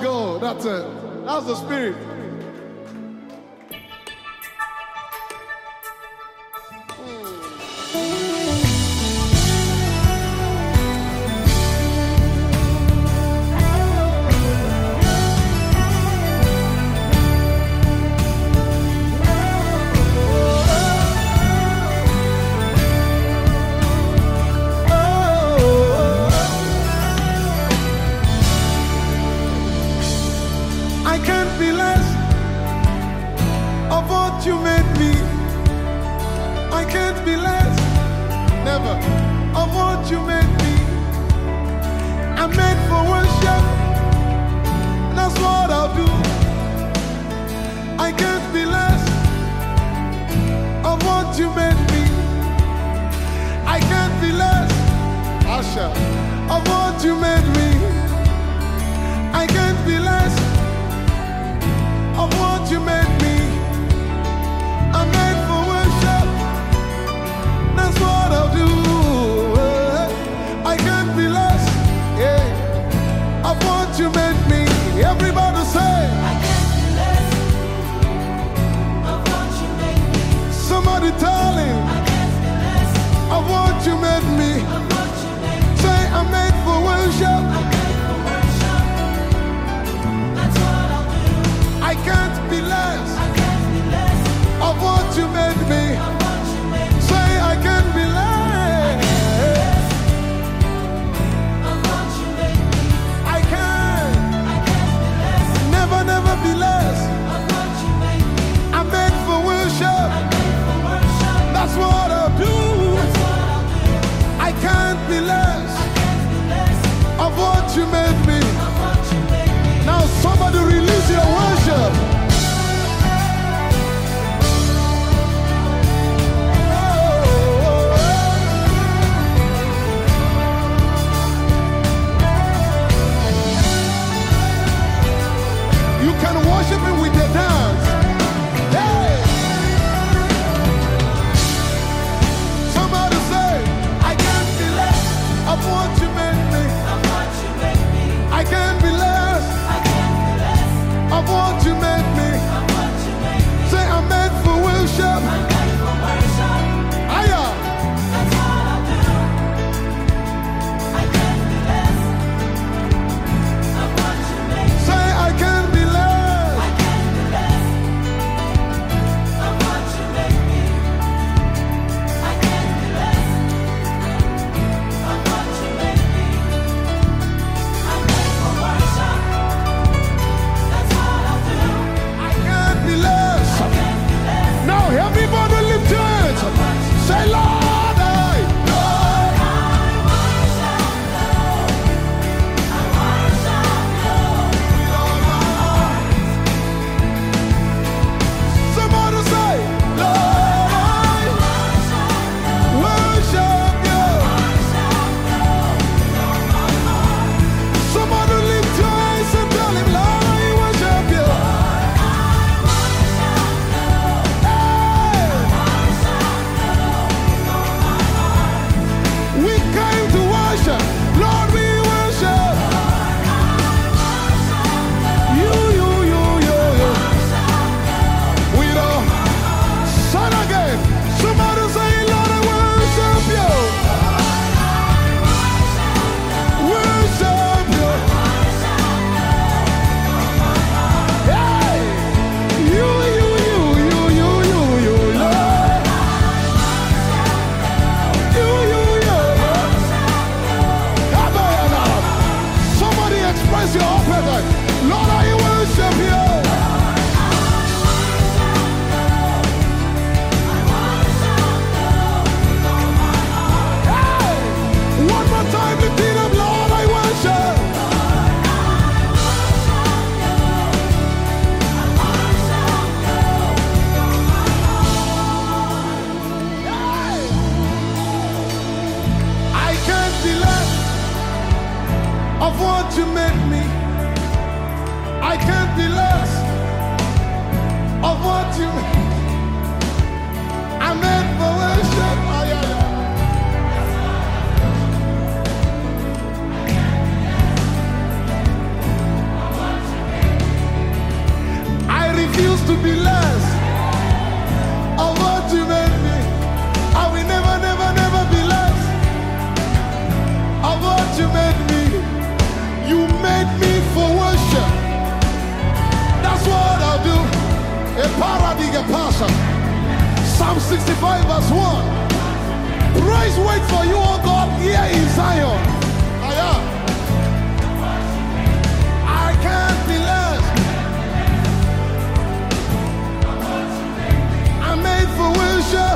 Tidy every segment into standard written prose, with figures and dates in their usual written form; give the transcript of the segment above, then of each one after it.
go. That's it. That's the spirit. I can't be less of what you made me. I can't be less, never, of what you made me. I'm made for worship, that's what I'll do. I can't be less of what you made me. I can't be less, Asha, of what you made me. I can't be less of what you made me. I'm made for worship, that's what I'll do. I can't be less, yeah, of what you made me. Everybody say, I can't be less of what you made me. somebody tell him, I can't be less of what you made me. of what you made me. Say, I'm made for worship, I'm made for worship, that's what I'll do. I can't be less I can't be less of what you made me. of what you made me. Say, I can't be less, Of what you made me. I can't, I can't be less never, never be less. of what you made me. I'm made for worship, I'm made for worship, that's what I'll do. that's what I'll do. I can't be less I can't be less of what you made me. of what you made me. Now somebody release your worship. You can worship him with the dance. Hey! Somebody say, I can't be less of what you made me. Of what you made me. I can't be less I can't be less of what you made me. of what you made me. Say, I'm made for worship. I'm made for worship, Aya! that's what I'll do. I can't be less of what you made me. Say, I can't be less. I can't be less of what you made me. I can't be less of what you made me. I'm made for worship, that's what I'll do. I can't be less. I can't be less Now everybody lift your hands. of what you Say, Lord, I. Lord, I worship you. I worship you with all my heart. Somebody say, Lord, I worship you. Somebody lift your hands and tell him, Lord, I worship you. Hey! We came to worship. Lord, we worship. You. We don't. Son again. Somebody say, Lord, I worship you. Worship you. Hey! You, Lord. Somebody express your appetite. Lord, I worship you. Hey! One more time, lift it up, Lord, I worship. Hey! I can't be less of what you made me. I can't be less of what you made. I'm made for worship. Ay, ay, ay. Psalm 65 verse 1. Praise wait for you, O God, here in Zion. Aya. I can't be less. I'm made for worship.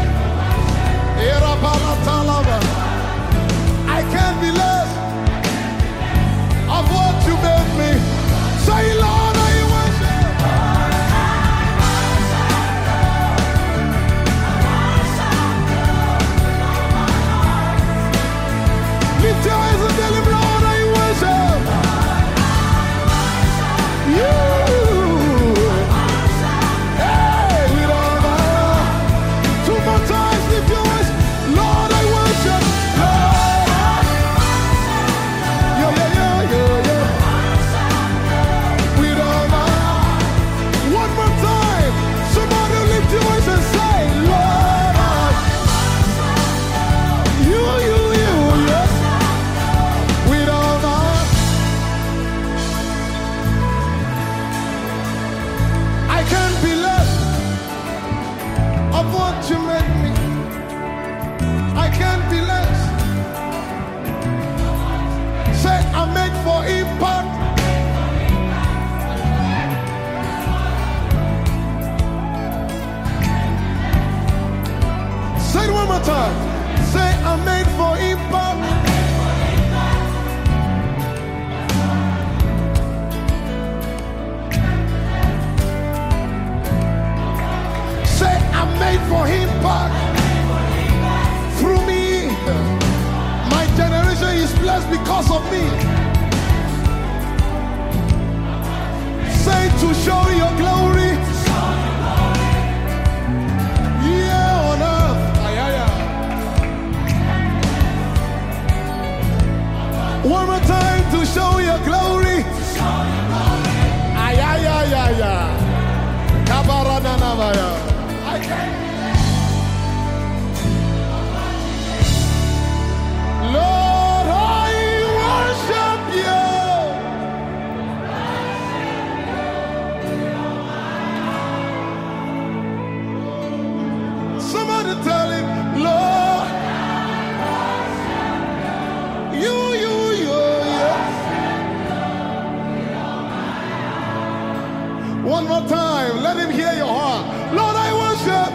I can't be less of what you made me. Say, Lord, I worship. Lift your eyes and tell him, Lord, I worship. You. Hey, with all my heart. Two more times, lift your eyes. Lord, I worship. Lord, yeah, yeah, yeah, yeah, yeah. With all my heart. One more time. Somebody lift your voice and say, Lord, you, yes. With all my heart. I can't be less of what you made me. I can't be less. Say, I'm made for impact. Say it one more time. Say, I'm made for impact. Say, I'm made for impact. Through me, my generation is blessed because of me. Say, to show your glory. Yeah, on earth. Ay, ay, ay. One more time, to show your glory. Ay, ay, ay, ay, ay. Kabarananavaya. I can't. Lord, I worship you. Somebody tell him, Lord, you, yes. One more time, let him hear your heart. Lord, I worship.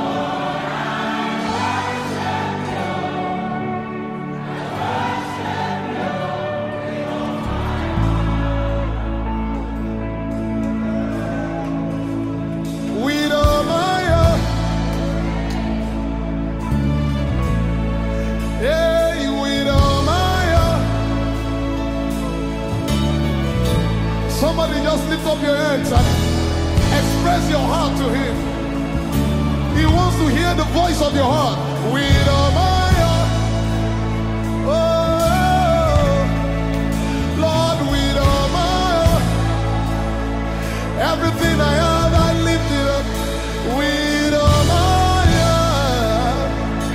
With all my heart. Hey, with all my heart. Somebody just lift up your hands and express your heart to him. He wants to hear the voice of your heart. With all my heart. Oh, Lord, with all my heart. Everything I have, I lift it up. With all my heart.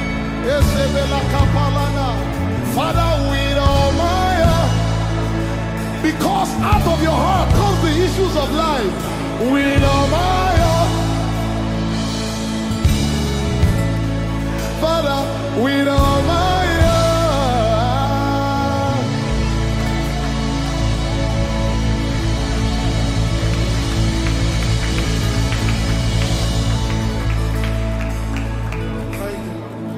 Father, with all my heart. Because out of your heart comes the issues of life. With all my heart. Father, with all my heart. Thank you.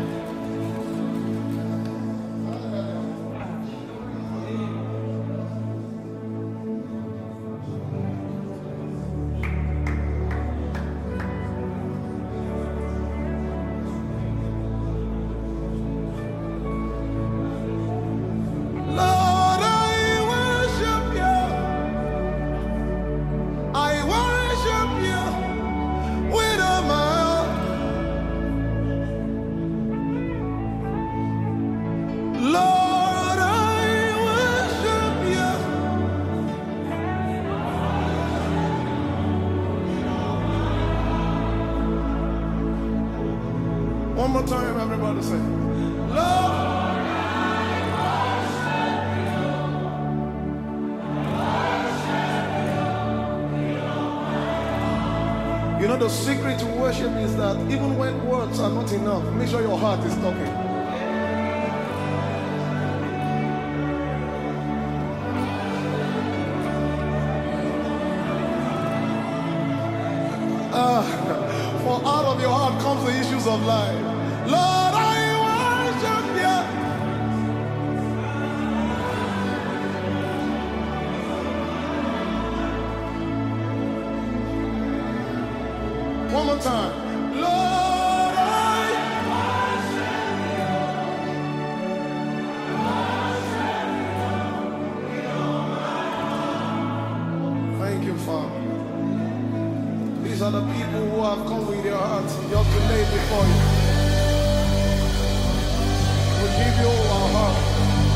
Lord, I worship you. I worship you with all my heart. Lord, I worship you. One more time, everybody say, Lord. You know the secret to worship is that even when words are not enough, make sure your heart is talking. For out of your heart comes the issues of life. Lord, I worship you. One more time. Lord, I worship you. Thank you, Father. These are the people who have come with their hearts just to lay before you. We give you our hearts.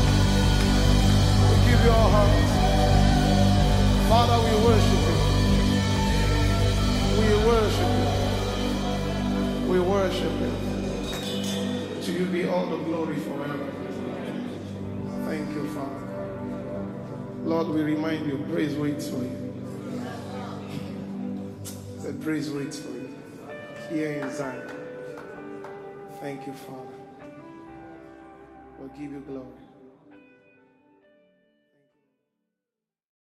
We give you our hearts. Father, we worship you. We worship you. We worship you. To you be all the glory forever. Thank you, Father. Lord, we remind you, praise waits for you. The praise waits for you here in Zion. Thank you, Father. We'll give you glory.